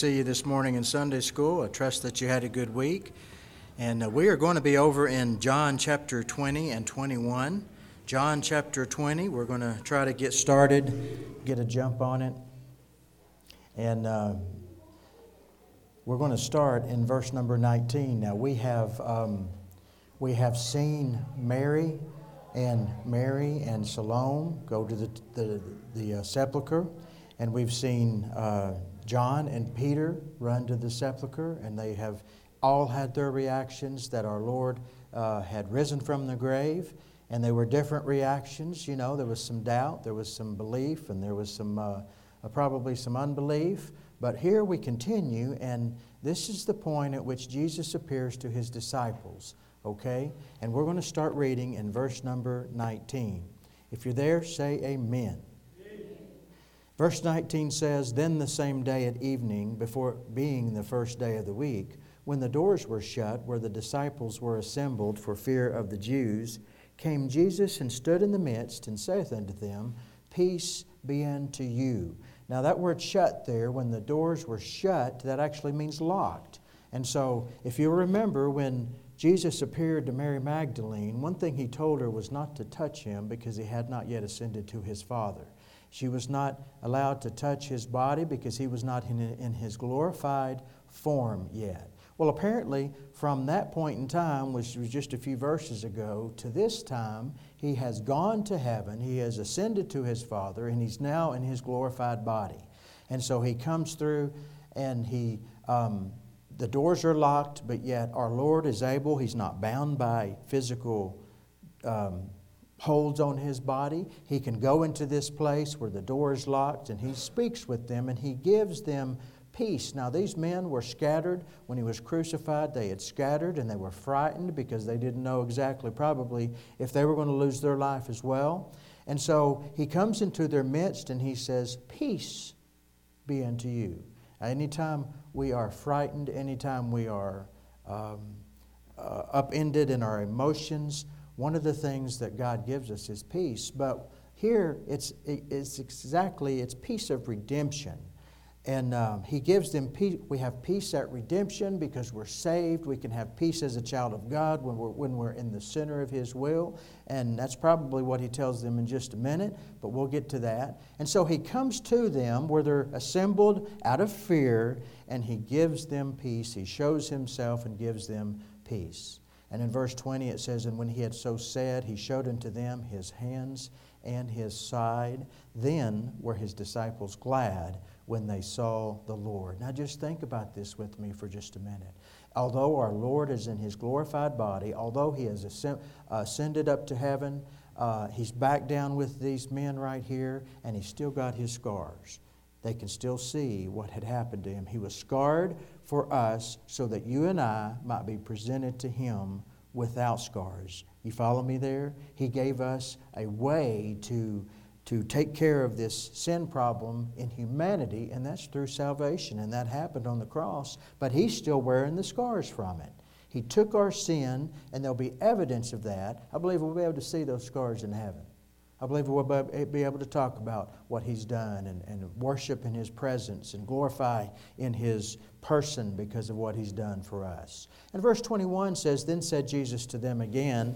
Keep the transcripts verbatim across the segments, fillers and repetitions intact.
See you this morning in Sunday school. I trust that you had a good week. And uh, we are going to be over in John chapter twenty and twenty-one. John chapter twenty, we're going to try to get started, get a jump on it. And uh, we're going to start in verse number nineteen. Now we have um, we have seen Mary and Mary and Salome go to the the, the uh, sepulcher, and we've seen Uh, John and Peter run to the sepulcher, and they have all had their reactions that our Lord uh, had risen from the grave, and they were different reactions. You know, there was some doubt, there was some belief, and there was some uh, uh, probably some unbelief. But here we continue, and this is the point at which Jesus appears to his disciples. Okay, and we're going to start reading in verse number nineteen. If you're there, say amen. Verse nineteen says, "Then the same day at evening, before being the first day of the week, when the doors were shut, where the disciples were assembled for fear of the Jews, came Jesus and stood in the midst, and saith unto them, Peace be unto you." Now that word shut there, when the doors were shut, that actually means locked. And so, if you remember, when Jesus appeared to Mary Magdalene, one thing he told her was not to touch him because he had not yet ascended to his Father. She was not allowed to touch his body because he was not in, in his glorified form yet. Well, apparently, from that point in time, which was just a few verses ago, to this time, he has gone to heaven, he has ascended to his Father, and he's now in his glorified body. And so he comes through, and he um, the doors are locked, but yet our Lord is able, he's not bound by physical um holds on his body. He can go into this place where the door is locked, and he speaks with them, and he gives them peace. Now, these men were scattered. When he was crucified, they had scattered, and they were frightened because they didn't know exactly, probably, if they were going to lose their life as well. And so he comes into their midst, and he says, "Peace be unto you." Anytime we are frightened, anytime we are um, uh, upended in our emotions, one of the things that God gives us is peace. But here it's it's exactly it's peace of redemption, and um, He gives them peace. We have peace at redemption because we're saved. We can have peace as a child of God when we're when we're in the center of His will, and that's probably what He tells them in just a minute. But we'll get to that. And so He comes to them where they're assembled out of fear, and He gives them peace. He shows Himself and gives them peace. And in verse twenty it says, "And when he had so said, he showed unto them his hands and his side. Then were his disciples glad when they saw the Lord." Now just think about this with me for just a minute. Although our Lord is in his glorified body, although he has ascended up to heaven, uh, he's back down with these men right here, and he's still got his scars. They can still see what had happened to him. He was scarred for us so that you and I might be presented to Him without scars. You follow me there? He gave us a way to, to take care of this sin problem in humanity, and that's through salvation. And that happened on the cross, but He's still wearing the scars from it. He took our sin, and there'll be evidence of that. I believe we'll be able to see those scars in heaven. I believe we'll be able to talk about what He's done and, and worship in His presence and glorify in His person because of what He's done for us. And verse twenty-one says, "Then said Jesus to them again,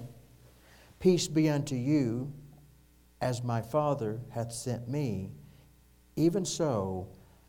Peace be unto you, as my Father hath sent me, even so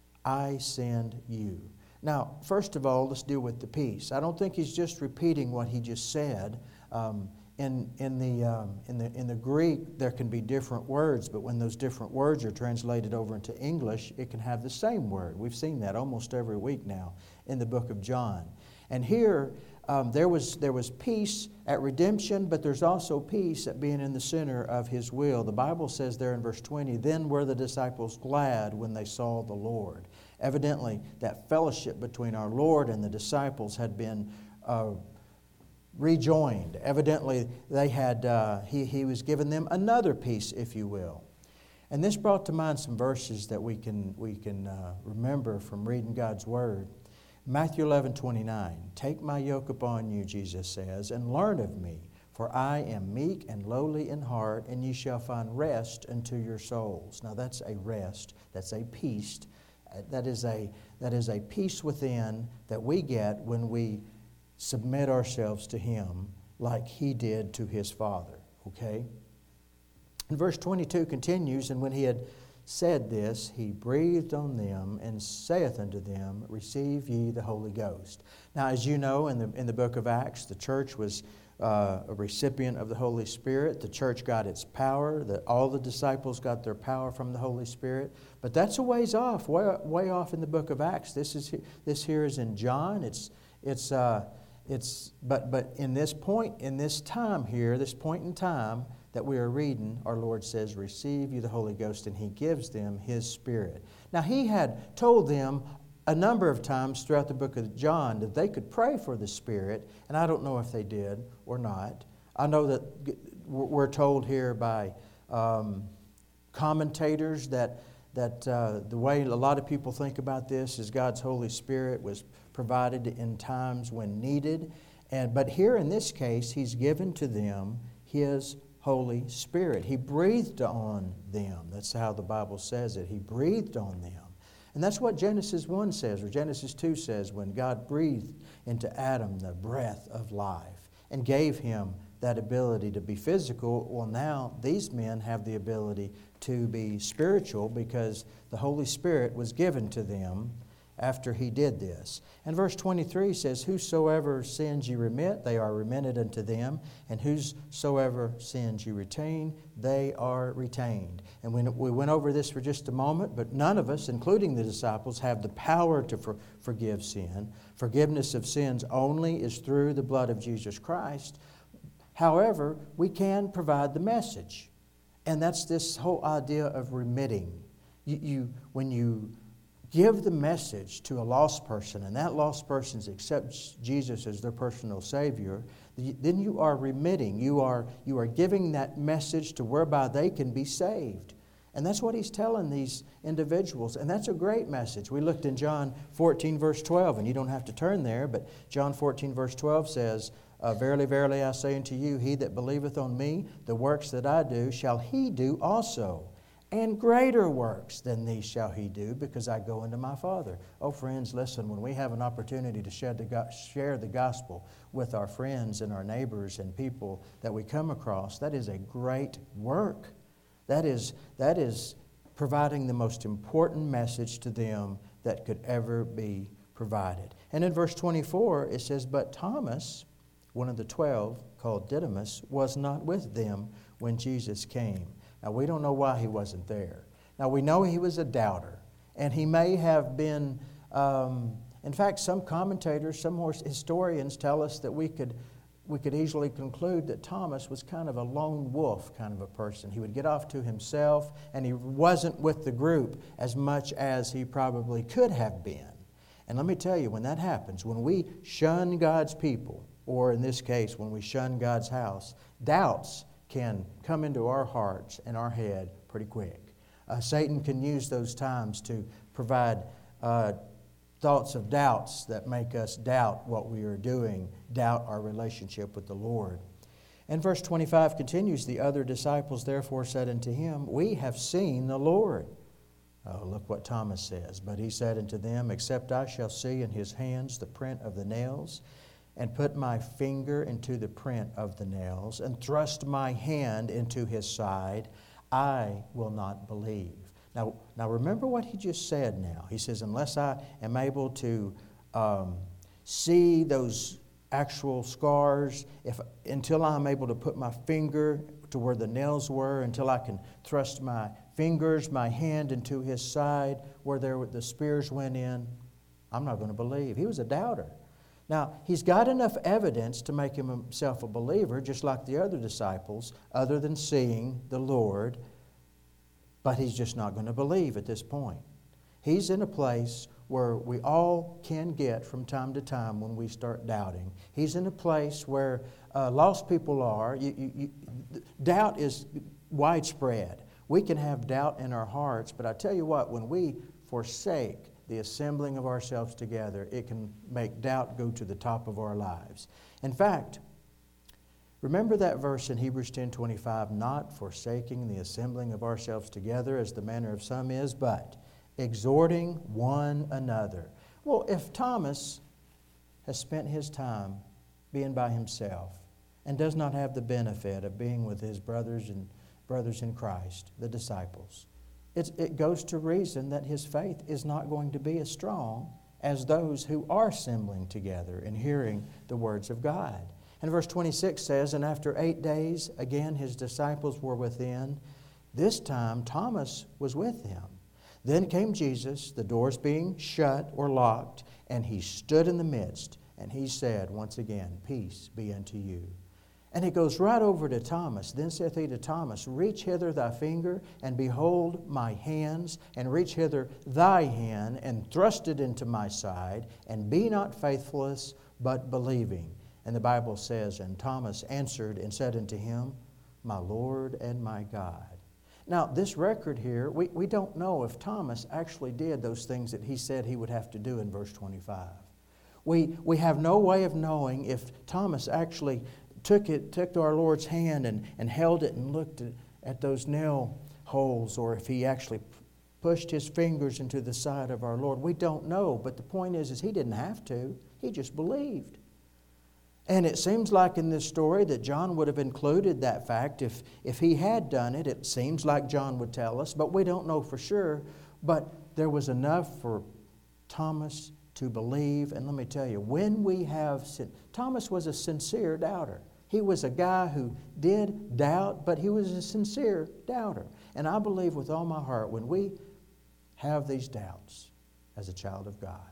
I send you." Now, first of all, let's deal with the peace. I don't think He's just repeating what He just said. Um, In in the um, in the in the Greek, there can be different words, but when those different words are translated over into English, it can have the same word. We've seen that almost every week now in the book of John. And here, um, there was there was peace at redemption, but there's also peace at being in the center of His will. The Bible says there in verse twenty, "Then were the disciples glad when they saw the Lord." Evidently, that fellowship between our Lord and the disciples had been Uh, rejoined. Evidently, they had uh, he, he was giving them another peace, if you will. And this brought to mind some verses that we can we can uh, remember from reading God's Word. Matthew eleven twenty-nine, "Take my yoke upon you," Jesus says, "and learn of me, for I am meek and lowly in heart, and ye shall find rest unto your souls." Now that's a rest, that's a peace, that is a that is a peace within that we get when we submit ourselves to Him like He did to His Father. Okay? And verse twenty-two continues, and when He had said this, He breathed on them and saith unto them, Receive ye the Holy Ghost. Now, as you know, in the in the book of Acts, the church was uh, a recipient of the Holy Spirit. The church got its power. The, all the disciples got their power from the Holy Spirit. But that's a ways off, way, way off in the book of Acts. This is this here is in John. It's it's uh, it's but but in this point in this time here, this point in time that we are reading, our Lord says, Receive you the Holy Ghost, and He gives them His Spirit. Now, He had told them a number of times throughout the book of John that they could pray for the Spirit, and I don't know if they did or not. I know that we're told here by um, commentators that, that uh, the way a lot of people think about this is God's Holy Spirit was provided in times when needed. And but here in this case, He's given to them His Holy Spirit. He breathed on them. That's how the Bible says it. He breathed on them. And that's what Genesis one says, or Genesis two says, when God breathed into Adam the breath of life and gave him that ability to be physical. Well, now these men have the ability to be spiritual because the Holy Spirit was given to them after He did this. And verse twenty-three says, Whosoever sins you remit, they are remitted unto them. And whosoever sins you retain, they are retained. And we, we went over this for just a moment, but none of us, including the disciples, have the power to for, forgive sin. Forgiveness of sins only is through the blood of Jesus Christ. However, we can provide the message. And that's this whole idea of remitting. You, you when you give the message to a lost person, and that lost person accepts Jesus as their personal Savior, then you are remitting. You are, you are giving that message to whereby they can be saved. And that's what He's telling these individuals. And that's a great message. We looked in John fourteen, verse twelve, and you don't have to turn there, but John fourteen, verse twelve says, uh, Verily, verily, I say unto you, he that believeth on me, the works that I do, shall he do also. And greater works than these shall he do, because I go unto my Father. Oh, friends, listen, when we have an opportunity to share the, go- share the gospel with our friends and our neighbors and people that we come across, that is a great work. That is, that is providing the most important message to them that could ever be provided. And in verse twenty-four, it says, But Thomas, one of the twelve, called Didymus, was not with them when Jesus came. Now, we don't know why he wasn't there. Now, we know he was a doubter, and he may have been, um, in fact, some commentators, some historians tell us that we could, we could easily conclude that Thomas was kind of a lone wolf kind of a person. He would get off to himself, and he wasn't with the group as much as he probably could have been. And let me tell you, when that happens, when we shun God's people, or in this case, when we shun God's house, doubts can come into our hearts and our head pretty quick. Uh, Satan can use those times to provide uh, thoughts of doubts that make us doubt what we are doing, doubt our relationship with the Lord. And verse twenty-five continues, The other disciples therefore said unto him, We have seen the Lord. Oh, look what Thomas says. But he said unto them, Except I shall see in his hands the print of the nails, and put my finger into the print of the nails, and thrust my hand into his side, I will not believe. Now, now remember what he just said now. He says, unless I am able to um, see those actual scars, if until I'm able to put my finger to where the nails were, until I can thrust my fingers, my hand into his side where there the spears went in, I'm not going to believe. He was a doubter. Now, he's got enough evidence to make himself a believer, just like the other disciples, other than seeing the Lord, but he's just not going to believe at this point. He's in a place where we all can get from time to time when we start doubting. He's in a place where uh, lost people are. You, you, you, doubt is widespread. We can have doubt in our hearts, but I tell you what, when we forsake the assembling of ourselves together, it can make doubt go to the top of our lives. In fact, remember that verse in Hebrews ten twenty-five, not forsaking the assembling of ourselves together as the manner of some is, but exhorting one another. Well, if Thomas has spent his time being by himself and does not have the benefit of being with his brothers and brothers in Christ, the disciples, it's, it goes to reason that his faith is not going to be as strong as those who are assembling together and hearing the words of God. And verse twenty-six says, "And after eight days, again his disciples were within. This time Thomas was with them. Then came Jesus, the doors being shut or locked, and he stood in the midst, and he said once again, Peace be unto you. And he goes right over to Thomas. Then saith he to Thomas, Reach hither thy finger, and behold my hands, and reach hither thy hand, and thrust it into my side, and be not faithless, but believing. And the Bible says, And Thomas answered and said unto him, My Lord and my God. Now, this record here, we, we don't know if Thomas actually did those things that he said he would have to do in verse twenty-five. We, we have no way of knowing if Thomas actually took it, took to our Lord's hand and, and held it and looked at, at those nail holes, or if he actually pushed his fingers into the side of our Lord. We don't know, but the point is, is he didn't have to. He just believed. And it seems like in this story that John would have included that fact if, if he had done it. It seems like John would tell us, but we don't know for sure. But there was enough for Thomas to believe. And let me tell you, when we have... Thomas was a sincere doubter. He was a guy who did doubt, but he was a sincere doubter. And I believe with all my heart, when we have these doubts as a child of God,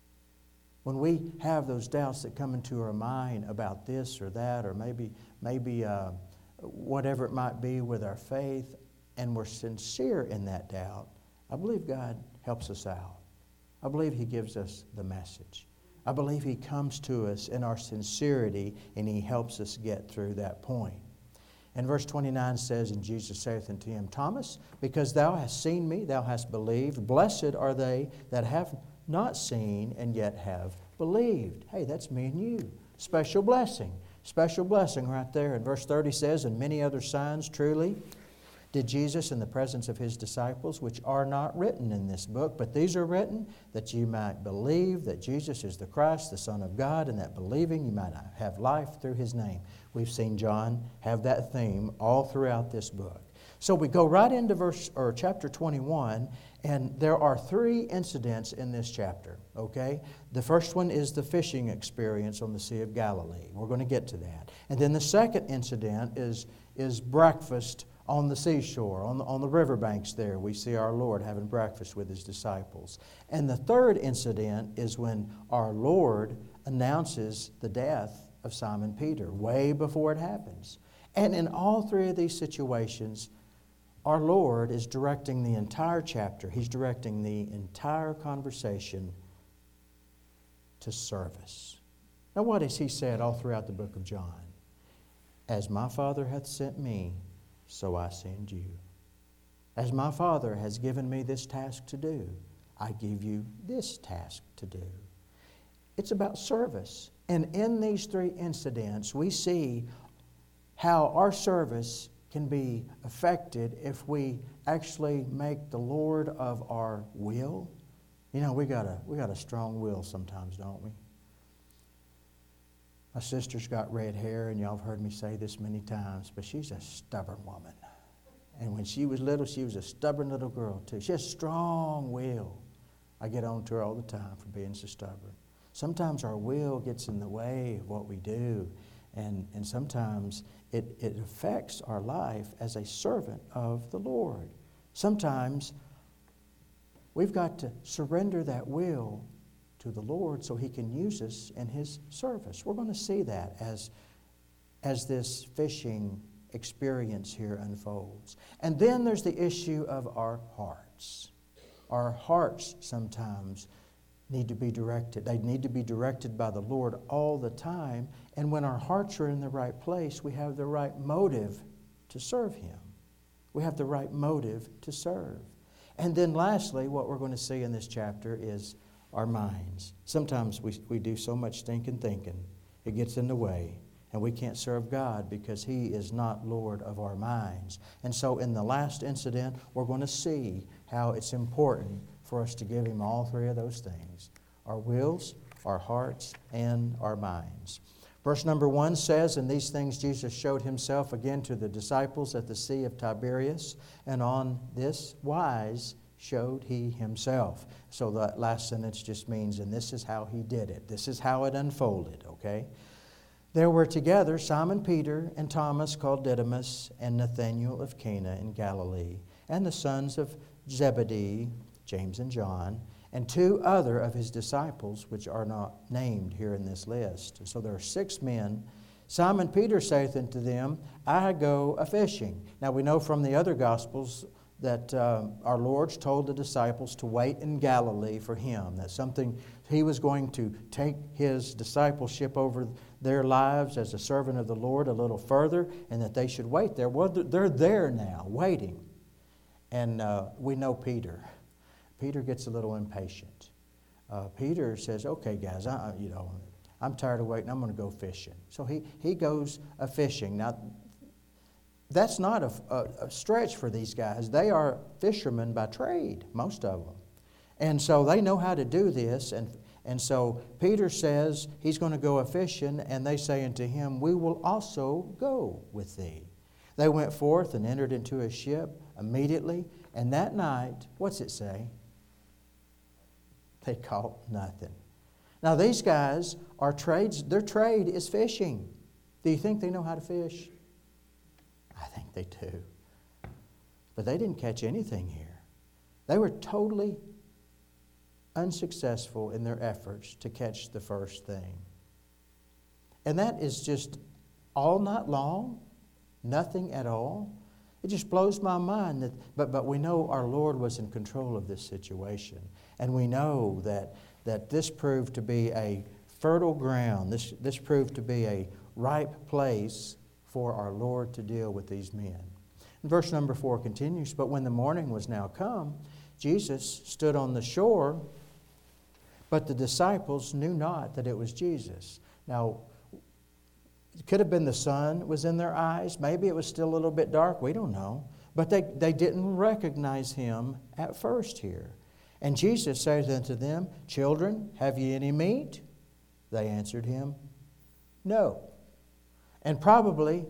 when we have those doubts that come into our mind about this or that, or maybe maybe uh, whatever it might be with our faith, and we're sincere in that doubt, I believe God helps us out. I believe He gives us the message. I believe He comes to us in our sincerity, and He helps us get through that point. And verse twenty-nine says, And Jesus saith unto him, Thomas, because thou hast seen me, thou hast believed. Blessed are they that have not seen and yet have believed. Hey, that's me and you. Special blessing. Special blessing right there. And verse thirty says, And many other signs truly did Jesus in the presence of His disciples, which are not written in this book, but these are written that you might believe that Jesus is the Christ, the Son of God, and that believing you might have life through His name. We've seen John have that theme all throughout this book. So we go right into verse or chapter twenty-one, and there are three incidents in this chapter, okay? The first one is the fishing experience on the Sea of Galilee. We're going to get to that. And then the second incident is, is breakfast on the seashore, on the, on the riverbanks there. We see our Lord having breakfast with His disciples. And the third incident is when our Lord announces the death of Simon Peter, way before it happens. And in all three of these situations, our Lord is directing the entire chapter. He's directing the entire conversation to service. Now, what has He said all throughout the book of John? As my Father hath sent me, so I send you. As my Father has given me this task to do, I give you this task to do. It's about service. And in these three incidents, we see how our service can be affected if we actually make the Lord of our will. You know, we got a we got a strong will sometimes, don't we? My sister's got red hair, and y'all have heard me say this many times, but she's a stubborn woman. And when she was little, she was a stubborn little girl too. She has strong will. I get on to her all the time for being so stubborn. Sometimes our will gets in the way of what we do. And, and sometimes it, it affects our life as a servant of the Lord. Sometimes we've got to surrender that will to the Lord so He can use us in His service. We're going to see that as, as this fishing experience here unfolds. And then there's the issue of our hearts. Our hearts sometimes need to be directed. They need to be directed by the Lord all the time. And when our hearts are in the right place, we have the right motive to serve Him. We have the right motive to serve. And then lastly, what we're going to see in this chapter is our minds. Sometimes we, we do so much stinking thinking, it gets in the way, and we can't serve God because He is not Lord of our minds. And so in the last incident, we're going to see how it's important for us to give Him all three of those things: our wills, our hearts, and our minds. Verse number one says, "In these things Jesus showed Himself again to the disciples at the Sea of Tiberias, and on this wise showed He Himself." So that last sentence just means, and this is how He did it. This is how it unfolded, okay? "There were together Simon Peter and Thomas called Didymus and Nathanael of Cana in Galilee, and the sons of Zebedee, James and John, and two other of His disciples, which are not named here in this list." So there are six men. "Simon Peter saith unto them, I go a-fishing." Now we know from the other Gospels that uh, our Lord told the disciples to wait in Galilee for Him, that something He was going to take His discipleship over their lives as a servant of the Lord a little further, and that they should wait there. Well, they're there now, waiting. And uh, we know Peter. Peter gets a little impatient. Uh, Peter says, "Okay, guys, I, you know, I'm tired of waiting. I'm going to go fishing." So he, he goes a-fishing. Now, that's not a, a, a stretch for these guys. They are fishermen by trade, most of them. And so they know how to do this. And, and so Peter says he's going to go a-fishing, and they say unto him, "We will also go with thee." They went forth and entered into a ship immediately. And that night, what's it say? They caught nothing. Now these guys are trades, their trade is fishing. Do you think they know how to fish? I think they do. But they didn't catch anything here. They were totally unsuccessful in their efforts to catch the first thing. And that is just all night long, nothing at all. It just blows my mind. That, but, but we know our Lord was in control of this situation. And we know that, that this proved to be a fertile ground. This, this proved to be a ripe place for our Lord to deal with these men. And verse number four continues, "But when the morning was now come, Jesus stood on the shore, but the disciples knew not that it was Jesus." Now, it could have been the sun was in their eyes. Maybe it was still a little bit dark. We don't know. But they, they didn't recognize Him at first here. "And Jesus said unto them, Children, have ye any meat? They answered Him, No." And probably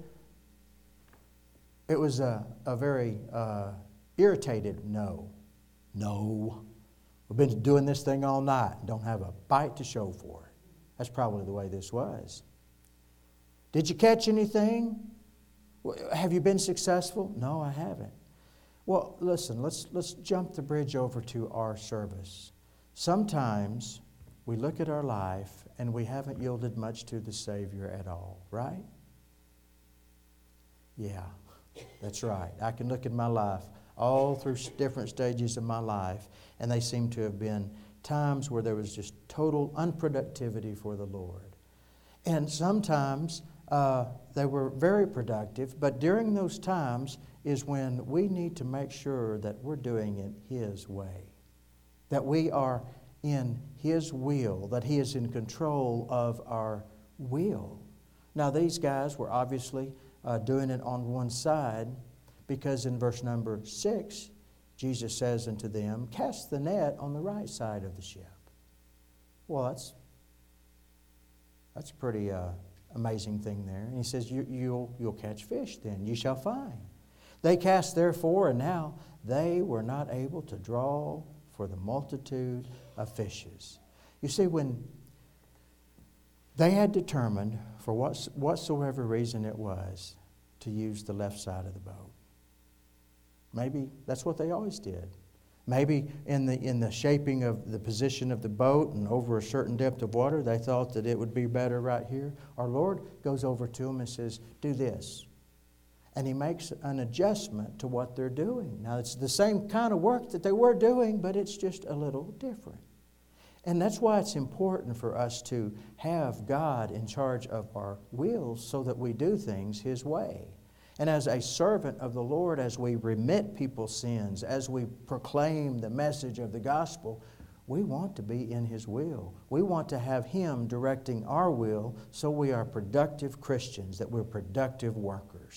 it was a, a very uh, irritated no. No. We've been doing this thing all night and don't have a bite to show for it. That's probably the way this was. "Did you catch anything? Have you been successful?" "No, I haven't." Well, listen, let's, let's jump the bridge over to our service. Sometimes we look at our life and we haven't yielded much to the Savior at all, right? Yeah, that's right. I can look at my life all through different stages of my life, and they seem to have been times where there was just total unproductivity for the Lord. And sometimes uh, they were very productive, but during those times is when we need to make sure that we're doing it His way, that we are in His will, that He is in control of our will. Now, these guys were obviously uh, doing it on one side, because in verse number six, Jesus says unto them, "Cast the net on the right side of the ship." Well, that's that's a pretty uh, amazing thing there. And He says, you, you'll, you'll catch fish then, you shall find. They cast therefore, and now they were not able to draw for the multitude of fishes. You see, when they had determined, for what, whatsoever reason it was, to use the left side of the boat. Maybe that's what they always did. Maybe in the in the shaping of the position of the boat and over a certain depth of water, they thought that it would be better right here. Our Lord goes over to them and says, "Do this." And He makes an adjustment to what they're doing. Now, it's the same kind of work that they were doing, but it's just a little different. And that's why it's important for us to have God in charge of our wills so that we do things His way. And as a servant of the Lord, as we remit people's sins, as we proclaim the message of the gospel, we want to be in His will. We want to have Him directing our will so we are productive Christians, that we're productive workers.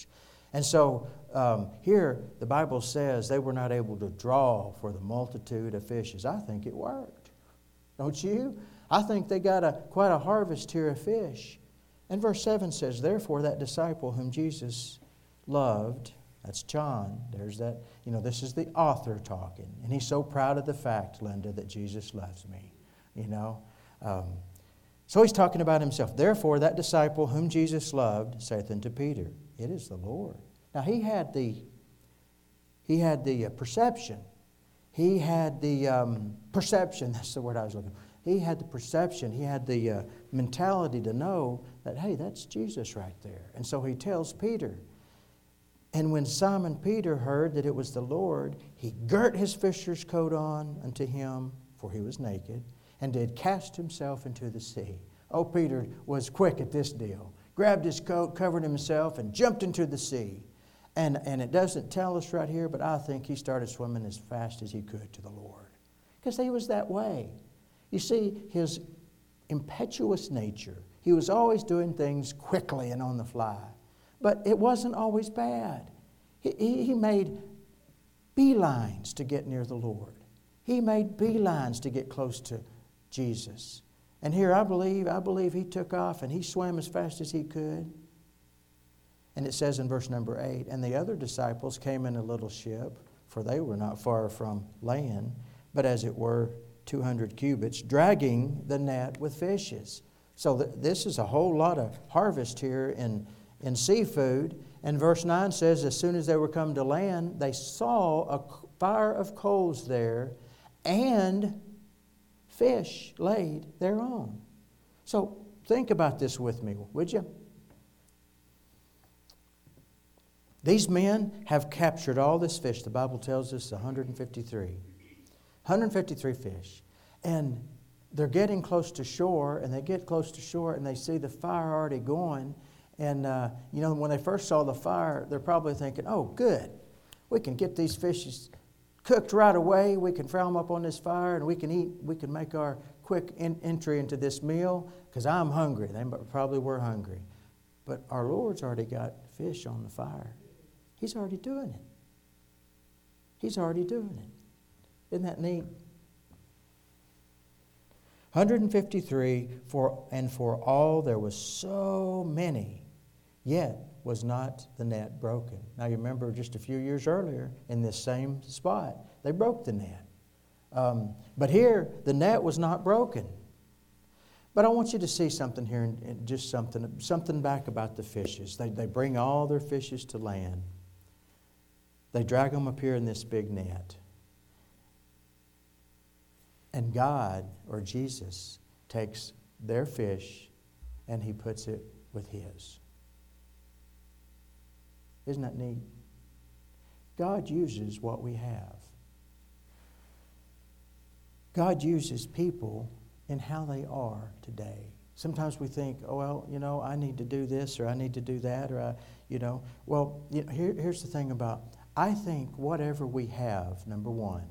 And so um, here the Bible says they were not able to draw for the multitude of fishes. I think it worked. Don't you? I think they got a quite a harvest here of fish. And verse seven says, therefore that disciple whom Jesus loved, that's John, there's that, you know, this is the author talking. And he's so proud of the fact, Linda, that Jesus loves me, you know. Um, so he's talking about himself. Therefore that disciple whom Jesus loved saith unto Peter, it is the Lord. Now he had the, he had the uh, perception. He had the um, perception, that's the word I was looking for. He had the perception, he had the uh, mentality to know that, hey, that's Jesus right there. And so he tells Peter. And when Simon Peter heard that it was the Lord, he girt his fisher's coat on unto him, for he was naked, and did cast himself into the sea. Oh, Peter was quick at this deal. Grabbed his coat, covered himself, and jumped into the sea. And, and it doesn't tell us right here, but I think he started swimming as fast as he could to the Lord. Because he was that way. You see, his impetuous nature, he was always doing things quickly and on the fly. But it wasn't always bad. He, he, he made beelines to get near the Lord. He made beelines to get close to Jesus. And here I believe, I believe he took off and he swam as fast as he could. And it says in verse number eight, and the other disciples came in a little ship, for they were not far from land, but as it were two hundred cubits, dragging the net with fishes. So th- this is a whole lot of harvest here in, in seafood. And verse nine says, as soon as they were come to land, they saw a fire of coals there and fish laid thereon. So think about this with me, would you? These men have captured all this fish. The Bible tells us one hundred fifty-three. one hundred fifty-three fish. And they're getting close to shore, and they get close to shore, and they see the fire already going. And, uh, you know, when they first saw the fire, they're probably thinking, oh, good. We can get these fishes cooked right away. We can fry them up on this fire, and we can eat. We can make our quick in- entry into this meal, because I'm hungry. They probably were hungry. But our Lord's already got fish on the fire. He's already doing it. He's already doing it. Isn't that neat? one hundred fifty-three, for, and for all there was so many, yet was not the net broken. Now you remember just a few years earlier in this same spot, they broke the net. Um, but here, the net was not broken. But I want you to see something here, and, and just something, something back about the fishes. They, they bring all their fishes to land. They drag them up here in this big net. And God, or Jesus, takes their fish and he puts it with his. Isn't that neat? God uses what we have. God uses people in how they are today. Sometimes we think, oh, well, you know, I need to do this or I need to do that or I, you know. Well, you know, here, here's the thing about, I think whatever we have, number one,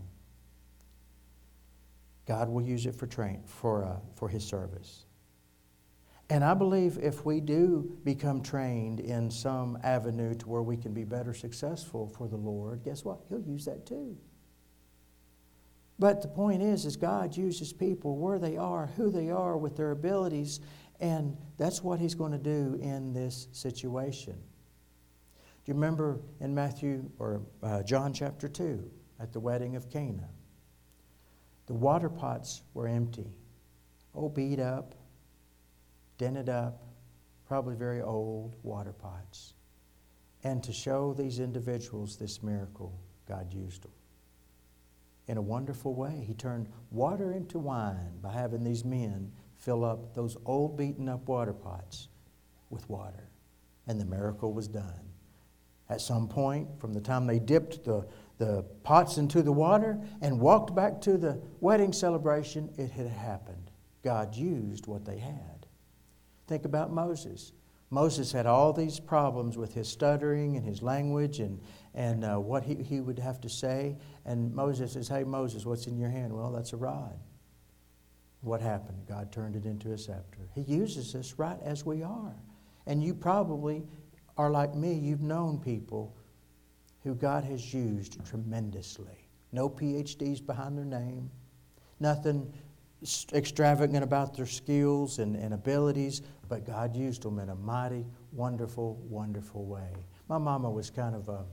God will use it for train for uh, for His service. And I believe if we do become trained in some avenue to where we can be better successful for the Lord, guess what? He'll use that too. But the point is, is God uses people where they are, who they are, with their abilities, and that's what He's going to do in this situation. Do you remember in Matthew or uh, John chapter two at the wedding of Cana? The water pots were empty. Oh, beat up, dented up, probably very old water pots. And to show these individuals this miracle, God used them in a wonderful way. He turned water into wine by having these men fill up those old beaten up water pots with water. And the miracle was done. At some point, from the time they dipped the, the pots into the water and walked back to the wedding celebration, it had happened. God used what they had. Think about Moses. Moses had all these problems with his stuttering and his language and, and uh, what he, he would have to say. And Moses says, hey, Moses, what's in your hand? Well, that's a rod. What happened? God turned it into a scepter. He uses us right as we are. And you probably are like me, you've known people who God has used tremendously. No P H Ds behind their name. Nothing extravagant about their skills and, and abilities, but God used them in a mighty, wonderful, wonderful way. My mama was kind of a,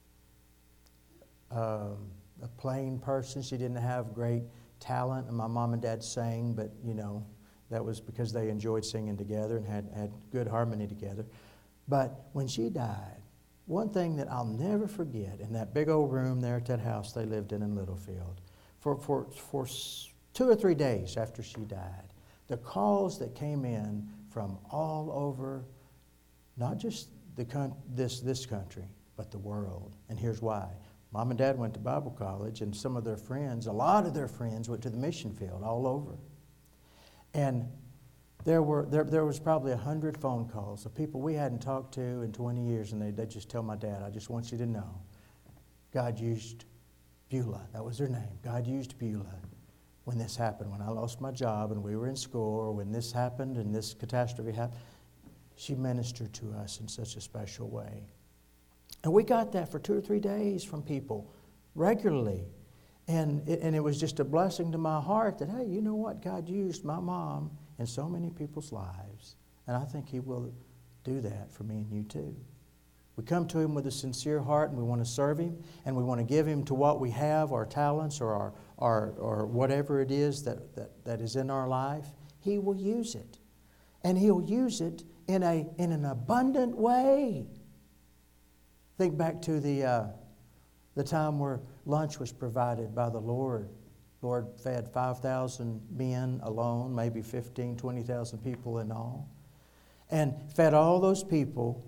um, a plain person. She didn't have great talent, and my mom and dad sang, but, you know, that was because they enjoyed singing together and had, had good harmony together. But when she died, one thing that I'll never forget, in that big old room there at that house they lived in in Littlefield, for, for, for two or three days after she died, the calls that came in from all over, not just the con- this, this country, but the world. And here's why. Mom and Dad went to Bible college, and some of their friends, a lot of their friends, went to the mission field all over. And there were there, there was probably a hundred phone calls of people we hadn't talked to in twenty years, and they they just tell my dad, I just want you to know, God used Beulah. That was her name. God used Beulah when this happened, when I lost my job and we were in school, or when this happened and this catastrophe happened. She ministered to us in such a special way. And we got that for two or three days from people regularly. And it, and it was just a blessing to my heart that, hey, you know what? God used my mom in so many people's lives. And I think He will do that for me and you too. We come to Him with a sincere heart, and we want to serve Him, and we want to give Him to what we have, our talents or our, our or whatever it is that, that, that is in our life. He will use it. And He'll use it in a in an abundant way. Think back to the uh, the time where lunch was provided by the Lord. Lord fed five thousand men alone, maybe fifteen, twenty thousand people in all, and fed all those people,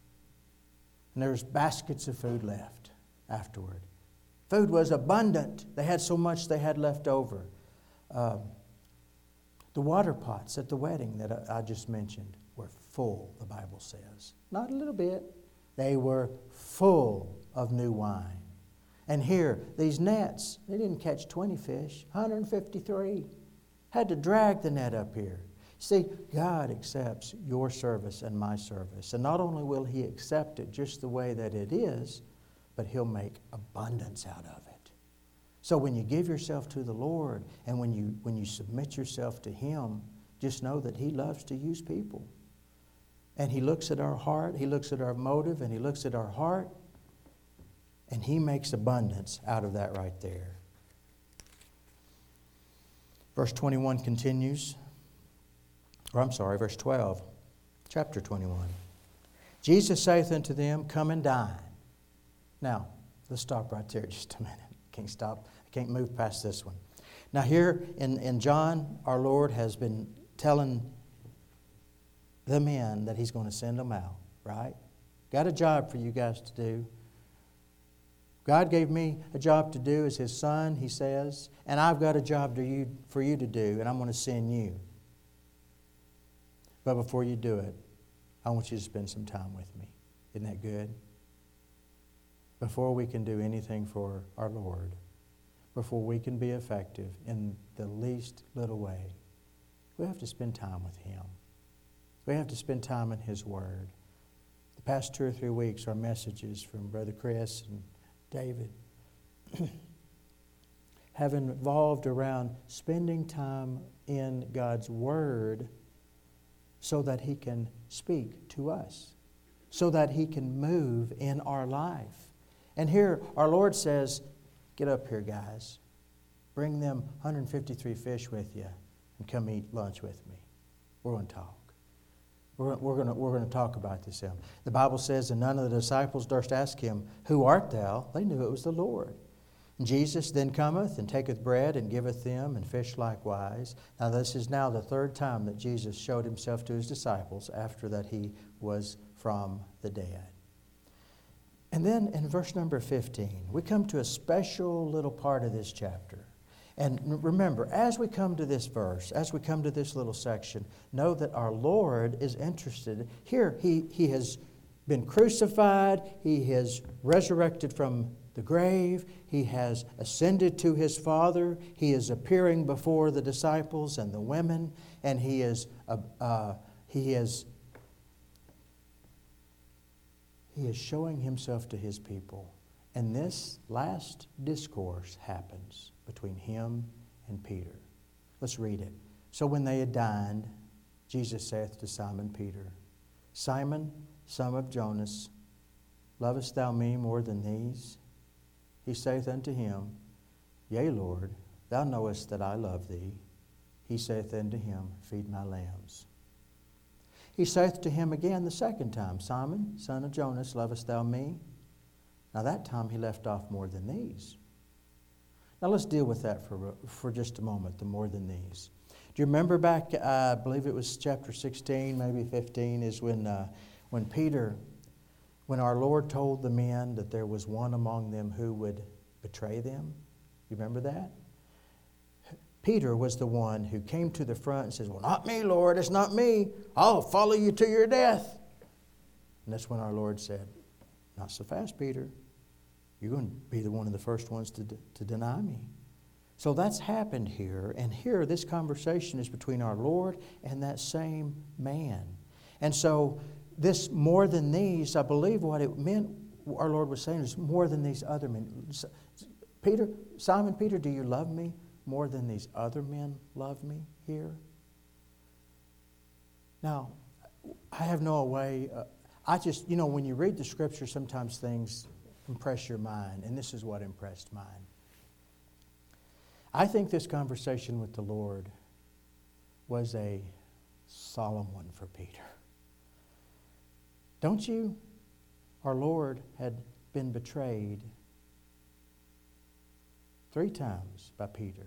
and there was baskets of food left afterward. Food was abundant. They had so much they had left over. Um, the water pots at the wedding that I, I just mentioned were full, the Bible says. Not a little bit. They were full of new wine. And here, these nets, they didn't catch twenty fish, one hundred fifty-three. Had to drag the net up here. See, God accepts your service and my service. And not only will He accept it just the way that it is, but He'll make abundance out of it. So when you give yourself to the Lord, and when you when you submit yourself to Him, just know that He loves to use people. And He looks at our heart, He looks at our motive, and He looks at our heart, and He makes abundance out of that right there. Verse twenty-one continues, or I'm sorry, verse twelve, chapter twenty-one. Jesus saith unto them, Come and dine. Now, let's stop right there just a minute. I can't stop. I can't move past this one. Now here in, in John, our Lord has been telling the men that He's going to send them out, right? Got a job for you guys to do. God gave me a job to do as His Son, He says, and I've got a job to you, for you to do, and I'm going to send you. But before you do it, I want you to spend some time with me. Isn't that good? Before we can do anything for our Lord, before we can be effective in the least little way, we have to spend time with Him. We have to spend time in His Word. The past two or three weeks, our messages from Brother Chris and David have involved around spending time in God's Word so that He can speak to us, so that He can move in our life. And here our Lord says, get up here, guys. Bring them one hundred fifty-three fish with you and come eat lunch with me. We're going to talk. We're, we're going to, we're going to talk about this. The Bible says, and none of the disciples durst ask Him, Who art thou? They knew it was the Lord. And Jesus then cometh and taketh bread and giveth them, and fish likewise. Now this is now the third time that Jesus showed Himself to His disciples after that He was from the dead. And then in verse number fifteen, we come to a special little part of this chapter. And remember, as we come to this verse, as we come to this little section, know that our Lord is interested. Here, He, he has been crucified. He has resurrected from the grave. He has ascended to His Father. He is appearing before the disciples and the women. And He is, uh, uh, he is He is showing himself to his people. And this last discourse happens between him and Peter. Let's read it. So when they had dined, Jesus saith to Simon Peter, Simon, son of Jonas, lovest thou me more than these? He saith unto him, Yea, Lord, thou knowest that I love thee. He saith unto him, Feed my lambs. He saith to him again the second time, Simon, son of Jonas, lovest thou me? Now that time he left off more than these. Now let's deal with that for, for just a moment, the more than these. Do you remember back, uh, I believe it was chapter sixteen, maybe fifteen, is when, uh, when Peter, when our Lord told the men that there was one among them who would betray them? You remember that? Peter was the one who came to the front and says, Well, not me, Lord, it's not me. I'll follow you to your death. And that's when our Lord said, Not so fast, Peter. You're going to be the one of the first ones to, to deny me. So that's happened here. And here, this conversation is between our Lord and that same man. And so this more than these, I believe what it meant, our Lord was saying, is more than these other men. Peter, Simon Peter, do you love me more than these other men love me here? Now, I have no way... Uh, I just, you know, when you read the Scripture, sometimes things impress your mind, and this is what impressed mine. I think this conversation with the Lord was a solemn one for Peter. Don't you? Our Lord had been betrayed three times by Peter.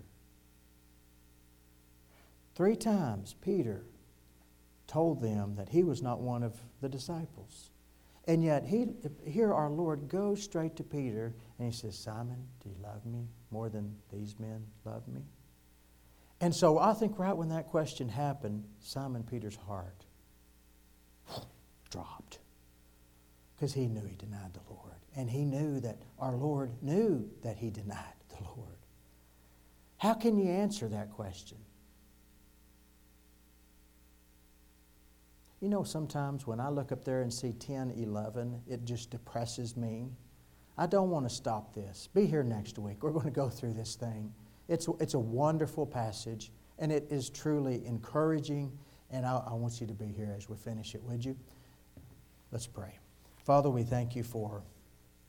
Three times Peter told them that he was not one of the disciples. And yet, he, here our Lord goes straight to Peter and he says, Simon, do you love me more than these men love me? And so I think right when that question happened, Simon Peter's heart dropped. Because he knew he denied the Lord. And he knew that our Lord knew that he denied the Lord. How can you answer that question? You know, sometimes when I look up there and see ten, eleven, it just depresses me. I don't want to stop this. Be here next week. We're going to go through this thing. It's, it's a wonderful passage, and it is truly encouraging, and I, I want you to be here as we finish it, would you? Let's pray. Father, we thank you for